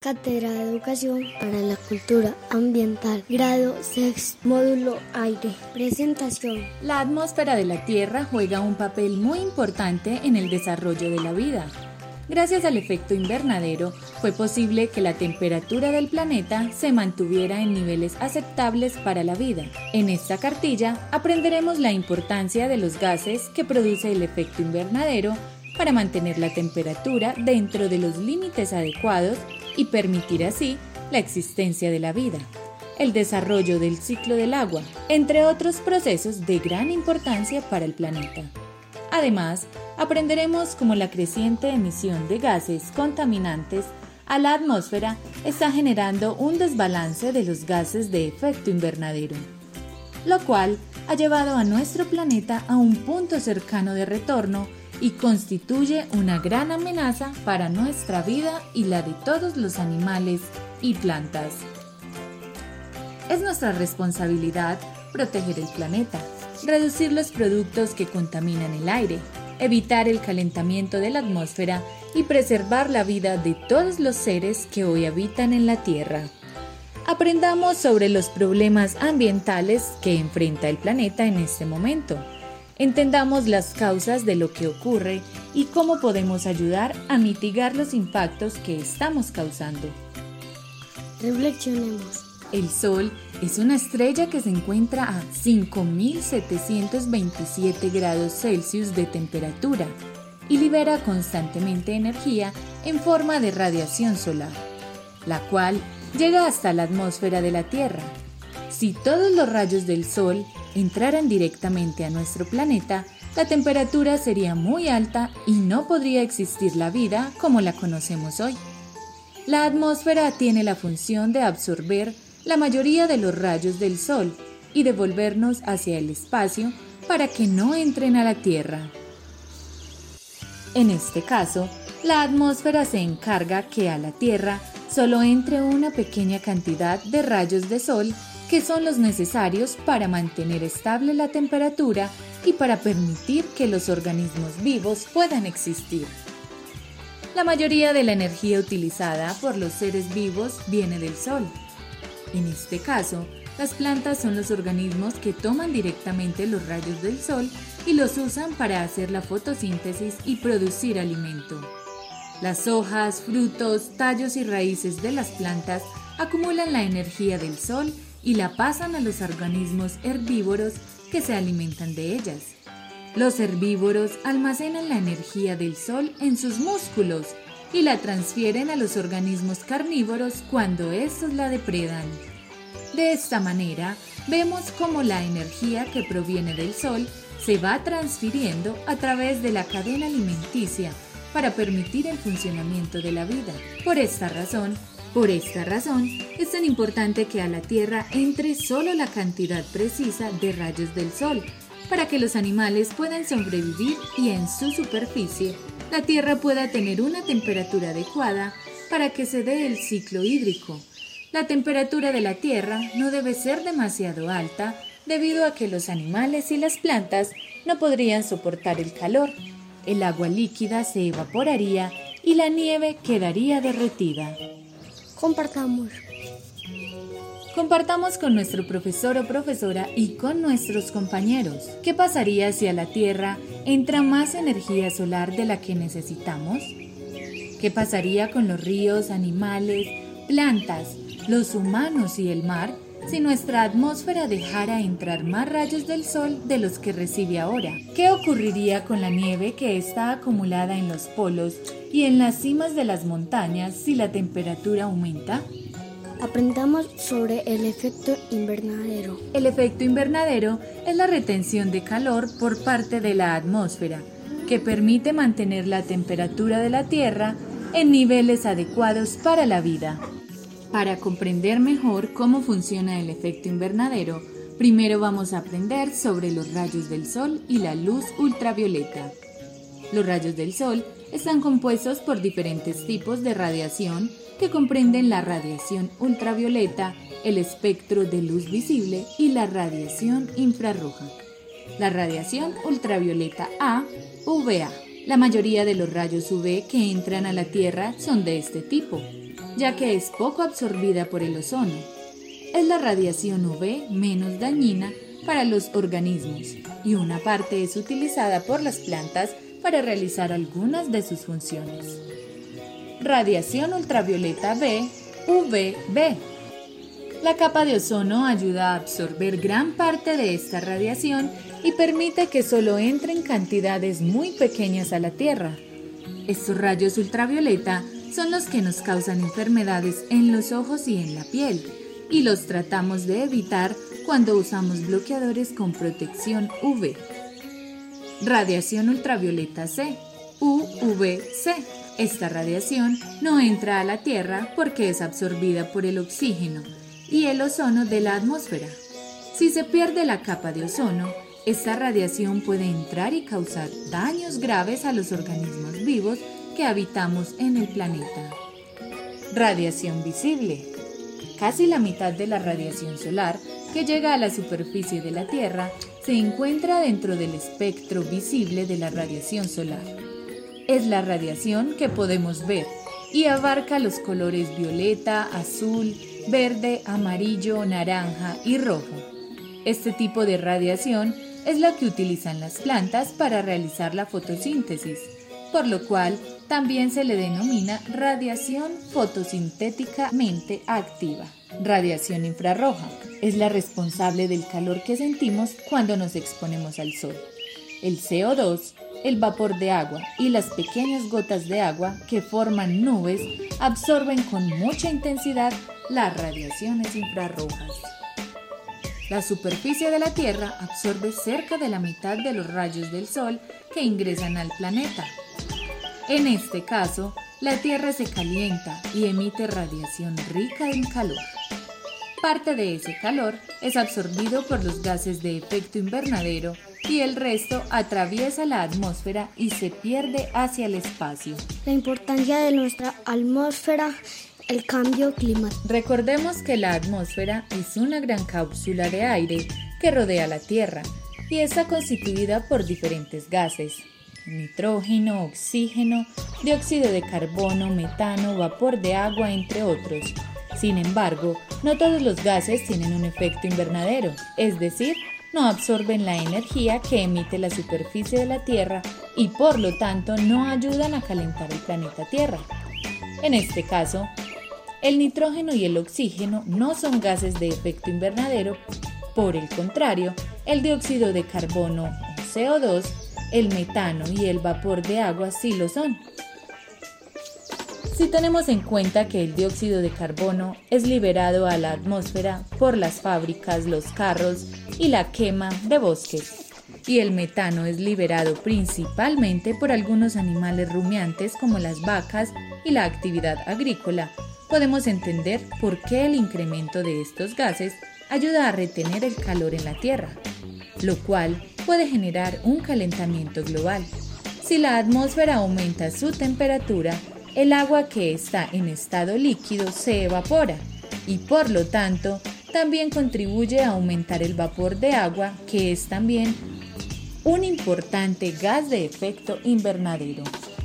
Cátedra de Educación para la Cultura Ambiental, grado 6, módulo aire. Presentación. La atmósfera de la Tierra juega un papel muy importante en el desarrollo de la vida. Gracias al efecto invernadero, fue posible que la temperatura del planeta se mantuviera en niveles aceptables para la vida. En esta cartilla aprenderemos la importancia de los gases que produce el efecto invernadero para mantener la temperatura dentro de los límites adecuados y permitir así la existencia de la vida, el desarrollo del ciclo del agua, entre otros procesos de gran importancia para el planeta. Además, aprenderemos cómo la creciente emisión de gases contaminantes a la atmósfera está generando un desbalance de los gases de efecto invernadero, lo cual ha llevado a nuestro planeta a un punto cercano de retorno y constituye una gran amenaza para nuestra vida y la de todos los animales y plantas. Es nuestra responsabilidad proteger el planeta, reducir los productos que contaminan el aire, evitar el calentamiento de la atmósfera y preservar la vida de todos los seres que hoy habitan en la Tierra. Aprendamos sobre los problemas ambientales que enfrenta el planeta en este momento. Entendamos las causas de lo que ocurre y cómo podemos ayudar a mitigar los impactos que estamos causando. Reflexionemos. El Sol es una estrella que se encuentra a 5.727 grados Celsius de temperatura y libera constantemente energía en forma de radiación solar, la cual llega hasta la atmósfera de la Tierra. Si todos los rayos del Sol entraran directamente a nuestro planeta, la temperatura sería muy alta y no podría existir la vida como la conocemos hoy. La atmósfera tiene la función de absorber la mayoría de los rayos del Sol y devolvernos hacia el espacio para que no entren a la Tierra. En este caso, la atmósfera se encarga que a la Tierra solo entre una pequeña cantidad de rayos de Sol que son los necesarios para mantener estable la temperatura y para permitir que los organismos vivos puedan existir. La mayoría de la energía utilizada por los seres vivos viene del Sol. En este caso, las plantas son los organismos que toman directamente los rayos del Sol y los usan para hacer la fotosíntesis y producir alimento. Las hojas, frutos, tallos y raíces de las plantas acumulan la energía del Sol y la pasan a los organismos herbívoros que se alimentan de ellas. Los herbívoros almacenan la energía del Sol en sus músculos y la transfieren a los organismos carnívoros cuando estos la depredan. De esta manera, vemos cómo la energía que proviene del Sol se va transfiriendo a través de la cadena alimenticia para permitir el funcionamiento de la vida. Por esta razón, es tan importante que a la Tierra entre solo la cantidad precisa de rayos del Sol para que los animales puedan sobrevivir y en su superficie la Tierra pueda tener una temperatura adecuada para que se dé el ciclo hídrico. La temperatura de la Tierra no debe ser demasiado alta debido a que los animales y las plantas no podrían soportar el calor. El agua líquida se evaporaría y la nieve quedaría derretida. Compartamos con nuestro profesor o profesora y con nuestros compañeros. ¿Qué pasaría si a la Tierra entra más energía solar de la que necesitamos? ¿Qué pasaría con los ríos, animales, plantas, los humanos y el mar si nuestra atmósfera dejara entrar más rayos del Sol de los que recibe ahora? ¿Qué ocurriría con la nieve que está acumulada en los polos y en las cimas de las montañas si la temperatura aumenta? Aprendamos sobre el efecto invernadero. El efecto invernadero es la retención de calor por parte de la atmósfera, que permite mantener la temperatura de la Tierra en niveles adecuados para la vida. Para comprender mejor cómo funciona el efecto invernadero, primero vamos a aprender sobre los rayos del Sol y la luz ultravioleta. Los rayos del Sol están compuestos por diferentes tipos de radiación que comprenden la radiación ultravioleta, el espectro de luz visible y la radiación infrarroja. La radiación ultravioleta A, UVA. La mayoría de los rayos UV que entran a la Tierra son de este tipo. ya que es poco absorbida por el ozono. Es la radiación UV menos dañina para los organismos y una parte es utilizada por las plantas para realizar algunas de sus funciones. Radiación ultravioleta B, UVB. La capa de ozono ayuda a absorber gran parte de esta radiación y permite que solo entren cantidades muy pequeñas a la Tierra. Estos rayos ultravioleta son los que nos causan enfermedades en los ojos y en la piel, y los tratamos de evitar cuando usamos bloqueadores con protección UV. Radiación ultravioleta C, UVC. Esta radiación no entra a la Tierra porque es absorbida por el oxígeno y el ozono de la atmósfera. Si se pierde la capa de ozono, esta radiación puede entrar y causar daños graves a los organismos vivos que habitamos en el planeta. Radiación visible. Casi la mitad de la radiación solar que llega a la superficie de la Tierra se encuentra dentro del espectro visible de la radiación solar. Es la radiación que podemos ver y abarca los colores violeta, azul, verde, amarillo, naranja y rojo. Este tipo de radiación es la que utilizan las plantas para realizar la fotosíntesis, por lo cual también se le denomina radiación fotosintéticamente activa. Radiación infrarroja es la responsable del calor que sentimos cuando nos exponemos al sol. El CO2, el vapor de agua y las pequeñas gotas de agua que forman nubes absorben con mucha intensidad las radiaciones infrarrojas. La superficie de la Tierra absorbe cerca de la mitad de los rayos del Sol que ingresan al planeta. En este caso, la Tierra se calienta y emite radiación rica en calor. Parte de ese calor es absorbido por los gases de efecto invernadero y el resto atraviesa la atmósfera y se pierde hacia el espacio. La importancia de nuestra atmósfera, el cambio climático. Recordemos que la atmósfera es una gran cápsula de aire que rodea la Tierra y está constituida por diferentes gases: nitrógeno, oxígeno, dióxido de carbono, metano, vapor de agua, entre otros. Sin embargo, no todos los gases tienen un efecto invernadero, es decir, no absorben la energía que emite la superficie de la Tierra y por lo tanto no ayudan a calentar el planeta Tierra. En este caso, el nitrógeno y el oxígeno no son gases de efecto invernadero, por el contrario, el dióxido de carbono o CO2, el metano y el vapor de agua sí lo son. Si tenemos en cuenta que el dióxido de carbono es liberado a la atmósfera por las fábricas, los carros y la quema de bosques, y el metano es liberado principalmente por algunos animales rumiantes como las vacas y la actividad agrícola, podemos entender por qué el incremento de estos gases ayuda a retener el calor en la Tierra, lo cual puede generar un calentamiento global. Si la atmósfera aumenta su temperatura, el agua que está en estado líquido se evapora y por lo tanto también contribuye a aumentar el vapor de agua, que es también un importante gas de efecto invernadero.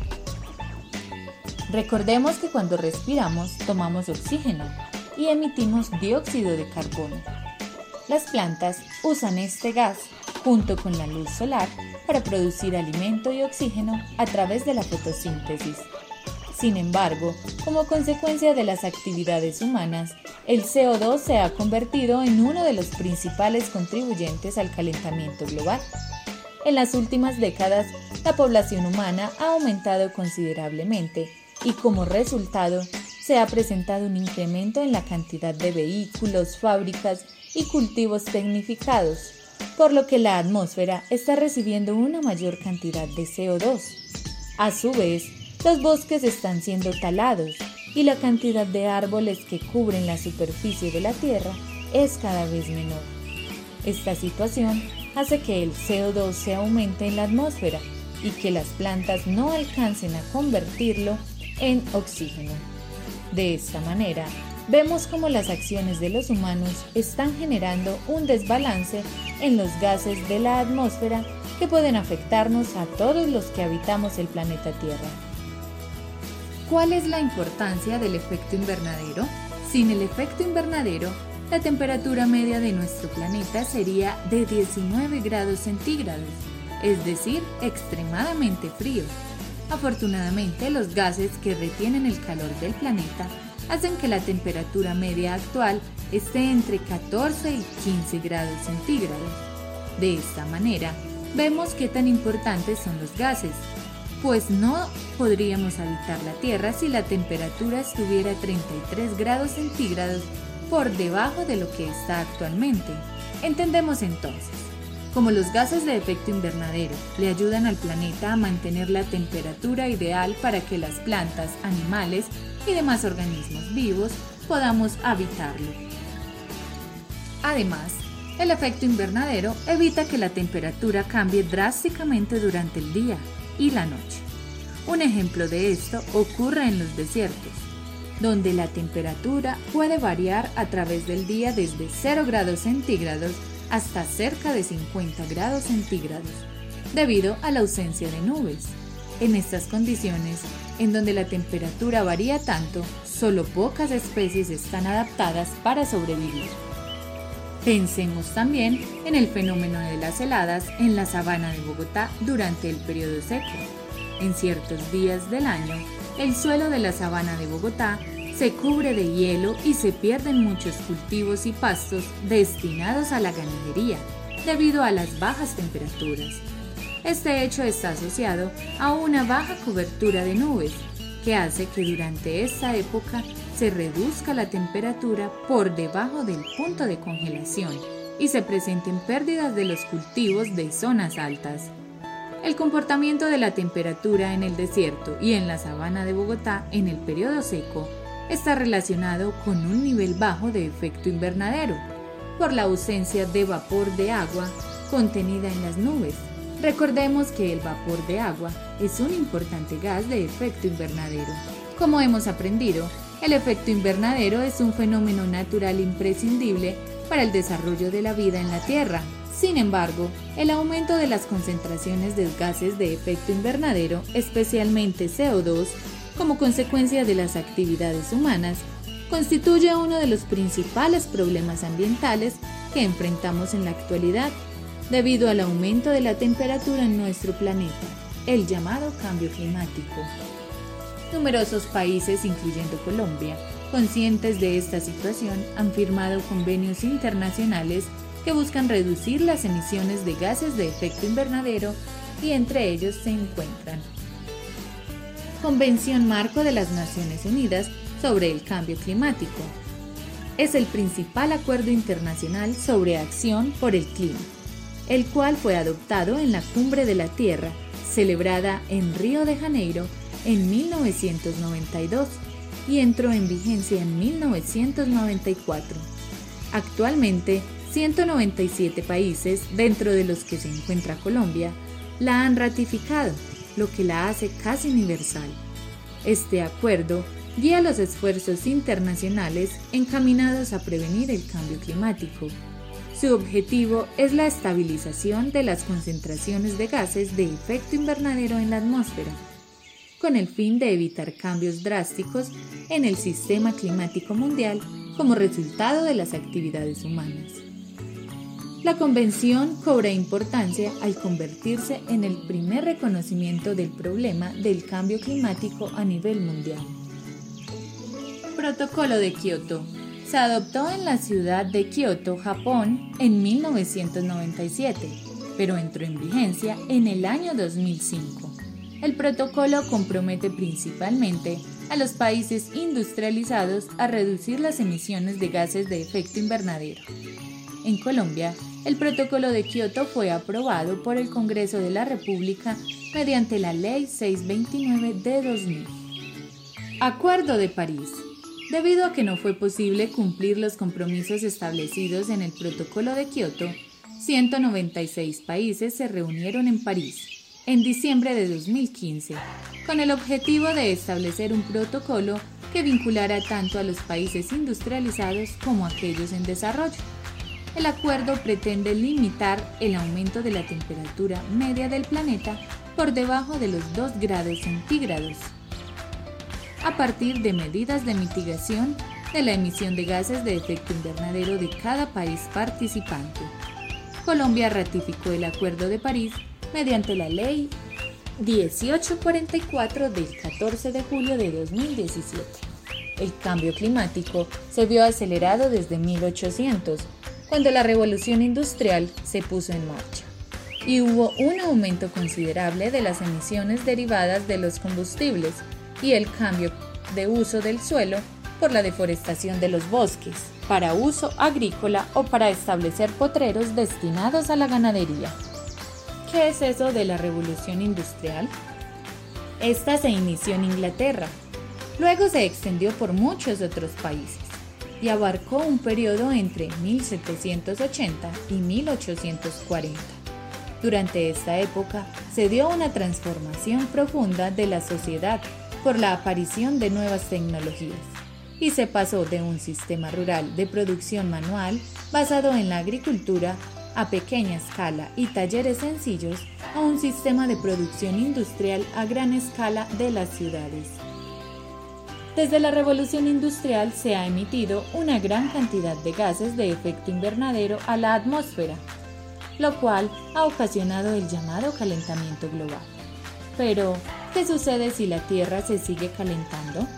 Recordemos que cuando respiramos tomamos oxígeno y emitimos dióxido de carbono. Las plantas usan este gas junto con la luz solar para producir alimento y oxígeno a través de la fotosíntesis. Sin embargo, como consecuencia de las actividades humanas, el CO2 se ha convertido en uno de los principales contribuyentes al calentamiento global. En las últimas décadas, la población humana ha aumentado considerablemente y como resultado se ha presentado un incremento en la cantidad de vehículos, fábricas y cultivos tecnificados, por lo que la atmósfera está recibiendo una mayor cantidad de CO2. A su vez, los bosques están siendo talados y la cantidad de árboles que cubren la superficie de la Tierra es cada vez menor. Esta situación hace que el CO2 se aumente en la atmósfera y que las plantas no alcancen a convertirlo en oxígeno. De esta manera, vemos cómo las acciones de los humanos están generando un desbalance en los gases de la atmósfera que pueden afectarnos a todos los que habitamos el planeta Tierra. ¿Cuál es la importancia del efecto invernadero? Sin el efecto invernadero, la temperatura media de nuestro planeta sería de 19 grados centígrados, es decir, extremadamente frío. Afortunadamente, los gases que retienen el calor del planeta hacen que la temperatura media actual esté entre 14 y 15 grados centígrados. De esta manera, vemos qué tan importantes son los gases, pues no podríamos habitar la Tierra si la temperatura estuviera 33 grados centígrados por debajo de lo que está actualmente. Entendemos entonces, como los gases de efecto invernadero le ayudan al planeta a mantener la temperatura ideal para que las plantas, animales y demás organismos vivos podamos habitarlo. Además, el efecto invernadero evita que la temperatura cambie drásticamente durante el día y la noche. Un ejemplo de esto ocurre en los desiertos, donde la temperatura puede variar a través del día desde 0 grados centígrados hasta cerca de 50 grados centígrados, debido a la ausencia de nubes. En estas condiciones, en donde la temperatura varía tanto, solo pocas especies están adaptadas para sobrevivir. Pensemos también en el fenómeno de las heladas en la sabana de Bogotá durante el periodo seco. En ciertos días del año, el suelo de la sabana de Bogotá se cubre de hielo y se pierden muchos cultivos y pastos destinados a la ganadería debido a las bajas temperaturas. Este hecho está asociado a una baja cobertura de nubes, que hace que durante esta época se reduzca la temperatura por debajo del punto de congelación y se presenten pérdidas de los cultivos de zonas altas. El comportamiento de la temperatura en el desierto y en la sabana de Bogotá en el periodo seco está relacionado con un nivel bajo de efecto invernadero, por la ausencia de vapor de agua contenida en las nubes. Recordemos que el vapor de agua es un importante gas de efecto invernadero. Como hemos aprendido, el efecto invernadero es un fenómeno natural imprescindible para el desarrollo de la vida en la Tierra. Sin embargo, el aumento de las concentraciones de gases de efecto invernadero, especialmente CO2, como consecuencia de las actividades humanas, constituye uno de los principales problemas ambientales que enfrentamos en la actualidad, debido al aumento de la temperatura en nuestro planeta, el llamado cambio climático. Numerosos países, incluyendo Colombia, conscientes de esta situación, han firmado convenios internacionales que buscan reducir las emisiones de gases de efecto invernadero y entre ellos se encuentran Convención Marco de las Naciones Unidas sobre el Cambio Climático. Es el principal acuerdo internacional sobre acción por el clima, el cual fue adoptado en la Cumbre de la Tierra, celebrada en Río de Janeiro en 1992 y entró en vigencia en 1994. Actualmente, 197 países, dentro de los que se encuentra Colombia, la han ratificado, lo que la hace casi universal. Este acuerdo guía los esfuerzos internacionales encaminados a prevenir el cambio climático. Su objetivo es la estabilización de las concentraciones de gases de efecto invernadero en la atmósfera, con el fin de evitar cambios drásticos en el sistema climático mundial como resultado de las actividades humanas. La convención cobra importancia al convertirse en el primer reconocimiento del problema del cambio climático a nivel mundial. Protocolo de Kioto. Se adoptó en la ciudad de Kioto, Japón, en 1997, pero entró en vigencia en el año 2005. El protocolo compromete principalmente a los países industrializados a reducir las emisiones de gases de efecto invernadero. En Colombia, el protocolo de Kioto fue aprobado por el Congreso de la República mediante la Ley 629 de 2000. Acuerdo de París. Debido a que no fue posible cumplir los compromisos establecidos en el protocolo de Kioto, 196 países se reunieron en París en diciembre de 2015, con el objetivo de establecer un protocolo que vinculara tanto a los países industrializados como a aquellos en desarrollo. El acuerdo pretende limitar el aumento de la temperatura media del planeta por debajo de los 2 grados centígrados. a partir de medidas de mitigación de la emisión de gases de efecto invernadero de cada país participante. Colombia ratificó el Acuerdo de París mediante la Ley 1844 del 14 de julio de 2017. El cambio climático se vio acelerado desde 1800, cuando la revolución industrial se puso en marcha, y hubo un aumento considerable de las emisiones derivadas de los combustibles y el cambio de uso del suelo por la deforestación de los bosques, para uso agrícola o para establecer potreros destinados a la ganadería. ¿Qué es eso de la revolución industrial? Esta se inició en Inglaterra, luego se extendió por muchos otros países y abarcó un periodo entre 1780 y 1840. Durante esta época se dio una transformación profunda de la sociedad por la aparición de nuevas tecnologías y se pasó de un sistema rural de producción manual basado en la agricultura a pequeña escala y talleres sencillos a un sistema de producción industrial a gran escala de las ciudades. Desde la revolución industrial se ha emitido una gran cantidad de gases de efecto invernadero a la atmósfera, lo cual ha ocasionado el llamado calentamiento global. Pero, ¿qué sucede si la Tierra se sigue calentando?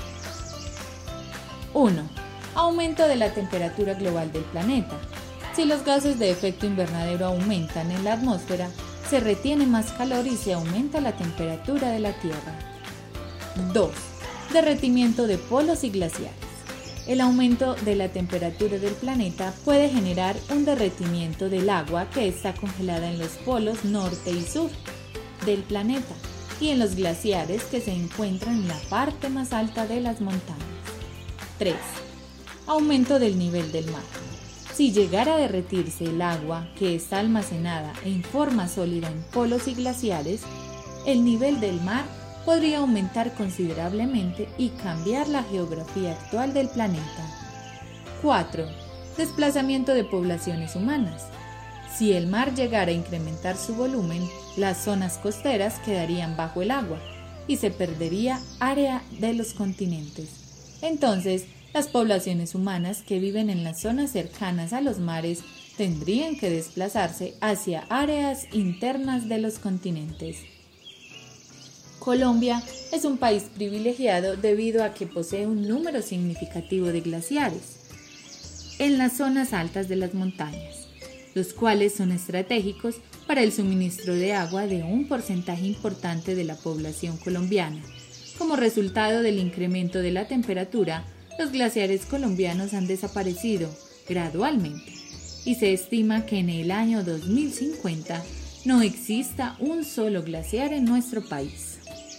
1. Aumento de la temperatura global del planeta. Si los gases de efecto invernadero aumentan en la atmósfera, se retiene más calor y se aumenta la temperatura de la Tierra. 2. Derretimiento de polos y glaciares. El aumento de la temperatura del planeta puede generar un derretimiento del agua que está congelada en los polos norte y sur del planeta y en los glaciares que se encuentran en la parte más alta de las montañas. 3. Aumento del nivel del mar. Si llegara a derretirse el agua que está almacenada en forma sólida en polos y glaciares, el nivel del mar podría aumentar considerablemente y cambiar la geografía actual del planeta. 4. Desplazamiento de poblaciones humanas. Si el mar llegara a incrementar su volumen, las zonas costeras quedarían bajo el agua y se perdería área de los continentes. Entonces, las poblaciones humanas que viven en las zonas cercanas a los mares tendrían que desplazarse hacia áreas internas de los continentes. Colombia es un país privilegiado debido a que posee un número significativo de glaciares en las zonas altas de las montañas, los cuales son estratégicos para el suministro de agua de un porcentaje importante de la población colombiana. Como resultado del incremento de la temperatura, los glaciares colombianos han desaparecido gradualmente y se estima que en el año 2050 no exista un solo glaciar en nuestro país.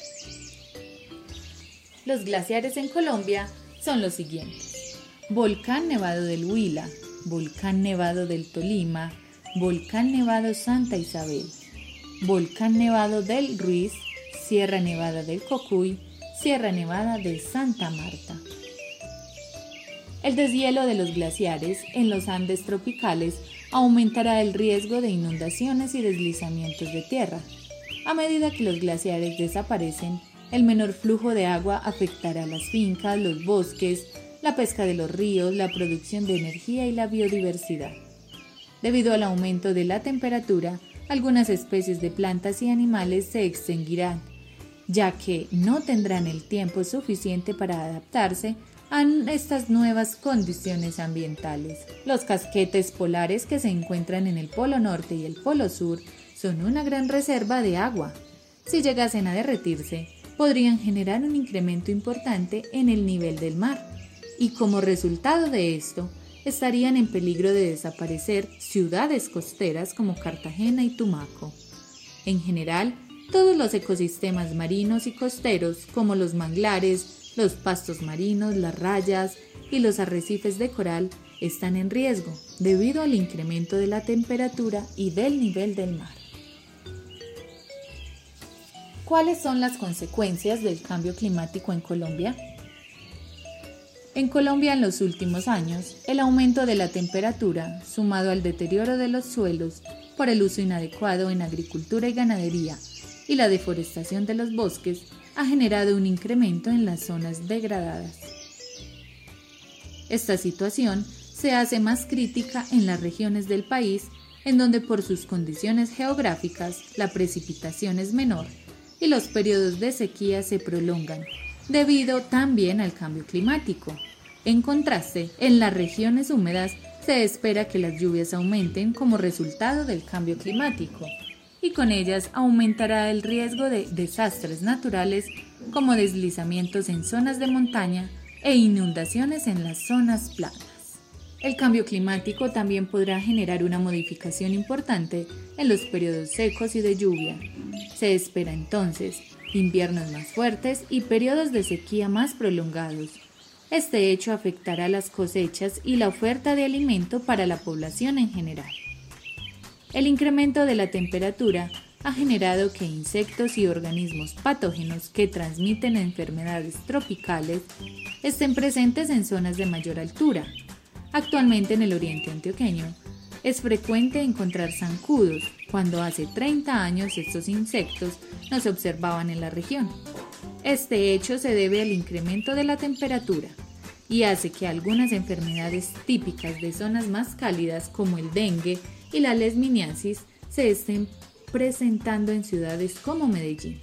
Los glaciares en Colombia son los siguientes: Volcán Nevado del Huila, Volcán Nevado del Tolima, Volcán Nevado Santa Isabel, Volcán Nevado del Ruiz, Sierra Nevada del Cocuy, Sierra Nevada de Santa Marta. El deshielo de los glaciares en los Andes tropicales aumentará el riesgo de inundaciones y deslizamientos de tierra. A medida que los glaciares desaparecen, el menor flujo de agua afectará las fincas, los bosques, la pesca de los ríos, la producción de energía y la biodiversidad. Debido al aumento de la temperatura, algunas especies de plantas y animales se extinguirán, ya que no tendrán el tiempo suficiente para adaptarse a estas nuevas condiciones ambientales. Los casquetes polares que se encuentran en el Polo Norte y el Polo Sur son una gran reserva de agua. Si llegasen a derretirse, podrían generar un incremento importante en el nivel del mar, y como resultado de esto, estarían en peligro de desaparecer ciudades costeras como Cartagena y Tumaco. En general, todos los ecosistemas marinos y costeros, como los manglares, los pastos marinos, las rayas y los arrecifes de coral, están en riesgo debido al incremento de la temperatura y del nivel del mar. ¿Cuáles son las consecuencias del cambio climático en Colombia? En Colombia, en los últimos años, el aumento de la temperatura, sumado al deterioro de los suelos por el uso inadecuado en agricultura y ganadería y la deforestación de los bosques, ha generado un incremento en las zonas degradadas. Esta situación se hace más crítica en las regiones del país en donde por sus condiciones geográficas la precipitación es menor y los periodos de sequía se prolongan, debido también al cambio climático. En contraste, en las regiones húmedas se espera que las lluvias aumenten como resultado del cambio climático, y con ellas aumentará el riesgo de desastres naturales como deslizamientos en zonas de montaña e inundaciones en las zonas planas. El cambio climático también podrá generar una modificación importante en los periodos secos y de lluvia. Se espera entonces inviernos más fuertes y periodos de sequía más prolongados. Este hecho afectará las cosechas y la oferta de alimento para la población en general. El incremento de la temperatura ha generado que insectos y organismos patógenos que transmiten enfermedades tropicales estén presentes en zonas de mayor altura. Actualmente en el oriente antioqueño es frecuente encontrar zancudos, cuando hace 30 años estos insectos no se observaban en la región. Este hecho se debe al incremento de la temperatura y hace que algunas enfermedades típicas de zonas más cálidas como el dengue y la leishmaniasis se estén presentando en ciudades como Medellín.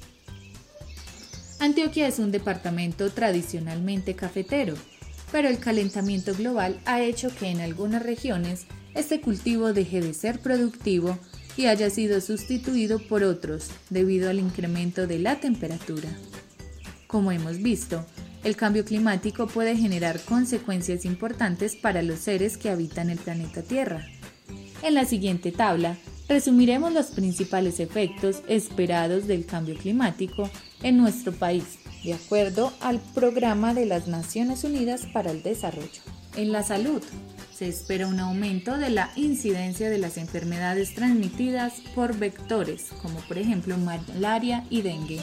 Antioquia es un departamento tradicionalmente cafetero, pero el calentamiento global ha hecho que en algunas regiones este cultivo deje de ser productivo y haya sido sustituido por otros debido al incremento de la temperatura. Como hemos visto, el cambio climático puede generar consecuencias importantes para los seres que habitan el planeta Tierra. En la siguiente tabla, resumiremos los principales efectos esperados del cambio climático en nuestro país, de acuerdo al Programa de las Naciones Unidas para el Desarrollo. En la salud, se espera un aumento de la incidencia de las enfermedades transmitidas por vectores, como por ejemplo malaria y dengue.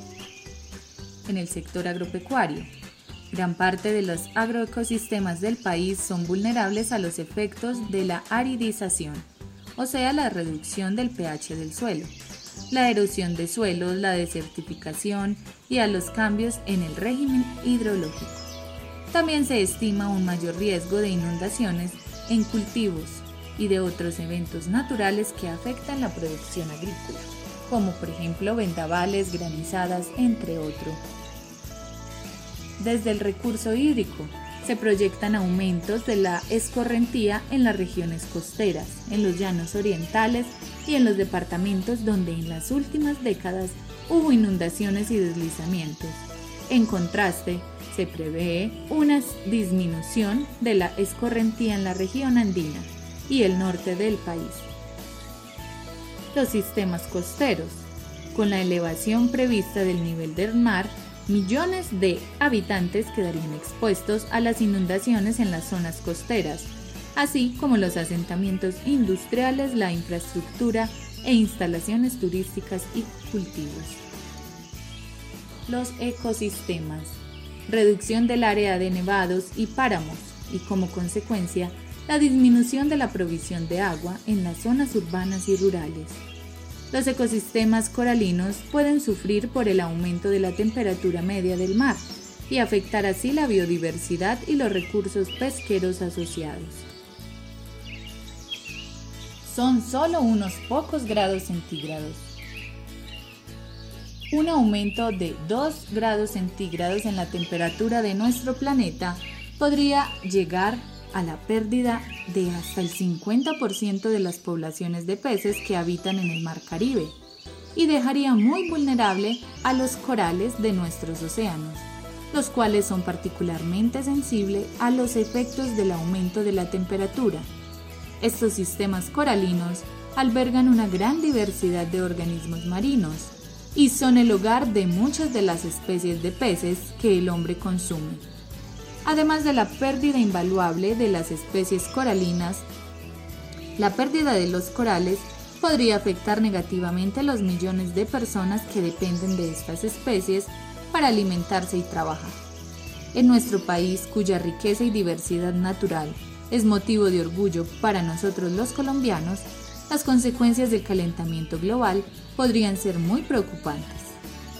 En el sector agropecuario, gran parte de los agroecosistemas del país son vulnerables a los efectos de la aridización, o sea, la reducción del pH del suelo, la erosión de suelos, la desertificación y a los cambios en el régimen hidrológico. También se estima un mayor riesgo de inundaciones en cultivos y de otros eventos naturales que afectan la producción agrícola, como por ejemplo vendavales, granizadas, entre otros. Desde el recurso hídrico, se proyectan aumentos de la escorrentía en las regiones costeras, en los llanos orientales y en los departamentos donde en las últimas décadas hubo inundaciones y deslizamientos. En contraste, se prevé una disminución de la escorrentía en la región andina y el norte del país. Los sistemas costeros. Con la elevación prevista del nivel del mar, millones de habitantes quedarían expuestos a las inundaciones en las zonas costeras, así como los asentamientos industriales, la infraestructura e instalaciones turísticas y cultivos. Los ecosistemas. Reducción del área de nevados y páramos y, como consecuencia, la disminución de la provisión de agua en las zonas urbanas y rurales. Los ecosistemas coralinos pueden sufrir por el aumento de la temperatura media del mar y afectar así la biodiversidad y los recursos pesqueros asociados. Son solo unos pocos grados centígrados. Un aumento de 2 grados centígrados en la temperatura de nuestro planeta podría llegar a la pérdida de hasta el 50% de las poblaciones de peces que habitan en el Mar Caribe y dejaría muy vulnerable a los corales de nuestros océanos, los cuales son particularmente sensibles a los efectos del aumento de la temperatura. Estos sistemas coralinos albergan una gran diversidad de organismos marinos y son el hogar de muchas de las especies de peces que el hombre consume. Además de la pérdida invaluable de las especies coralinas, la pérdida de los corales podría afectar negativamente a los millones de personas que dependen de estas especies para alimentarse y trabajar. En nuestro país, cuya riqueza y diversidad natural es motivo de orgullo para nosotros los colombianos, las consecuencias del calentamiento global podrían ser muy preocupantes.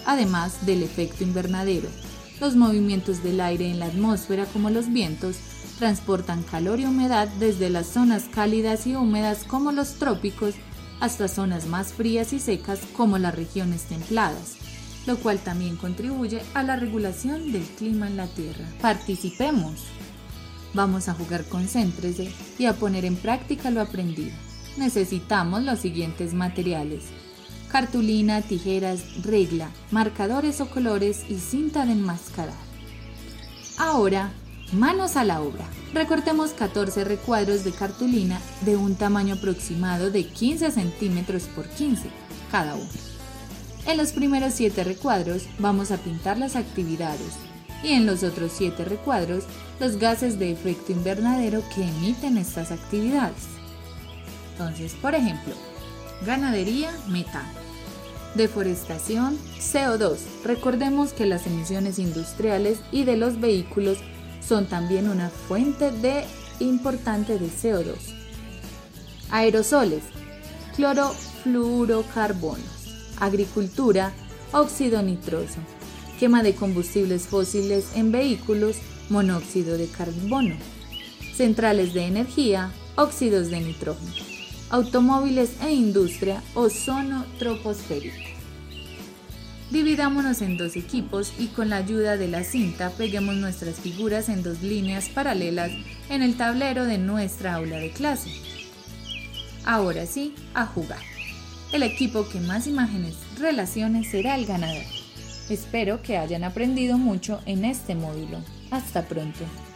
además del efecto invernadero. Los movimientos del aire en la atmósfera, como los vientos, transportan calor y humedad desde las zonas cálidas y húmedas como los trópicos hasta zonas más frías y secas como las regiones templadas, lo cual también contribuye a la regulación del clima en la Tierra. Participemos. Vamos a jugar, concéntrese y a poner en práctica lo aprendido. Necesitamos los siguientes materiales: cartulina, tijeras, regla, marcadores o colores y cinta de enmascarar. Ahora, manos a la obra. Recortemos 14 recuadros de cartulina de un tamaño aproximado de 15 centímetros por 15 cada uno. En los primeros 7 recuadros vamos a pintar las actividades y en los otros 7 recuadros los gases de efecto invernadero que emiten estas actividades. Entonces, por ejemplo, ganadería, metano. Deforestación, CO2. Recordemos que las emisiones industriales y de los vehículos son también una fuente importante de CO2. Aerosoles, clorofluorocarbonos. Agricultura, óxido nitroso. Quema de combustibles fósiles en vehículos, monóxido de carbono. Centrales de energía, óxidos de nitrógeno. Automóviles e industria, ozono troposférico. Dividámonos en 2 equipos y con la ayuda de la cinta peguemos nuestras figuras en 2 líneas paralelas en el tablero de nuestra aula de clase. Ahora sí, a jugar. El equipo que más imágenes relacione será el ganador. Espero que hayan aprendido mucho en este módulo. Hasta pronto.